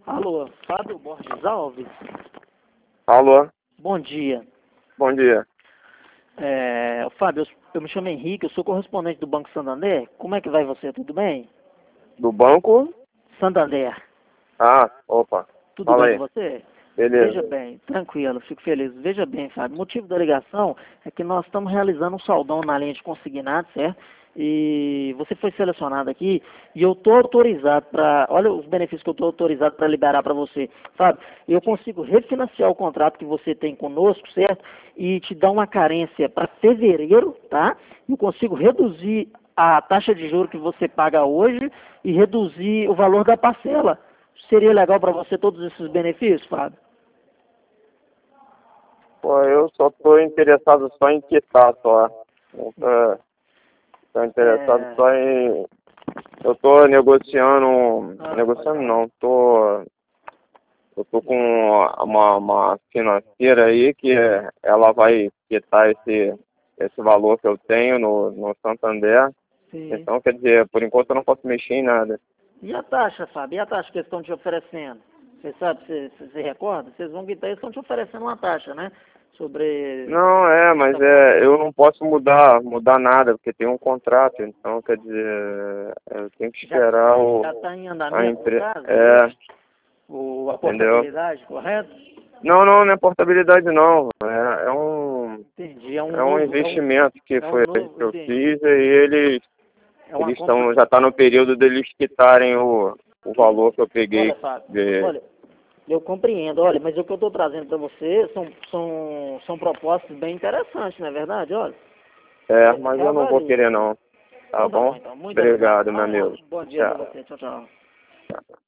Alô, Fábio Borges Alves? Alô, Bom dia. bom dia. Fábio, eu me chamo Henrique, eu sou correspondente do Banco Santander. Como é que vai você? Tudo bem? Do banco? Santander, Ah, opa, tudo fala bem aí. com você? Beleza. Veja bem, tranquilo, fico feliz. Veja bem, Fábio, o motivo da ligação é que nós estamos realizando um saldão na linha de consignado, certo? E você foi selecionado aqui e eu estou autorizado para... Olha os benefícios que eu estou autorizado para liberar para você. Fábio, eu consigo refinanciar o contrato que você tem conosco, certo? E te dar uma carência para fevereiro, tá? Eu consigo reduzir a taxa de juros que você paga hoje e reduzir o valor da parcela. Seria legal para você todos esses benefícios, Fábio? Pô, eu só tô interessado só em quitar só. Não tô interessado É, só em... Eu tô negociando... Negociando pode não, eu tô com uma financeira aí que ela vai quitar esse valor que eu tenho no Santander. sim. Então, quer dizer, por enquanto eu não posso mexer em nada. E a taxa, Fábio? E a taxa que eles estão te oferecendo? Você sabe, você recorda? Vocês vão quitar, eles estão te oferecendo uma taxa, né? Sobre... Não, mas eu não posso mudar nada, porque tem um contrato, então quer dizer, eu tenho que Já esperar já está em a andamento, no empresa. caso, é isso? A Entendeu? portabilidade, correto? Não é portabilidade não. Entendi. É um É um novo, investimento que é um foi novo, que eu entendi. fiz e eles, É uma eles compra. estão, já está no período deles quitarem o valor que eu Olha, peguei. Fábio, olha, eu compreendo, olha, mas o que eu estou trazendo para você são propostas bem interessantes, não é verdade? Olha, Mas eu não vou reavalie. querer não. Tá Então tá bom, bom? então. Muito obrigado. Obrigado, meu amigo. Um bom dia para Tchau. você. Tchau, tchau.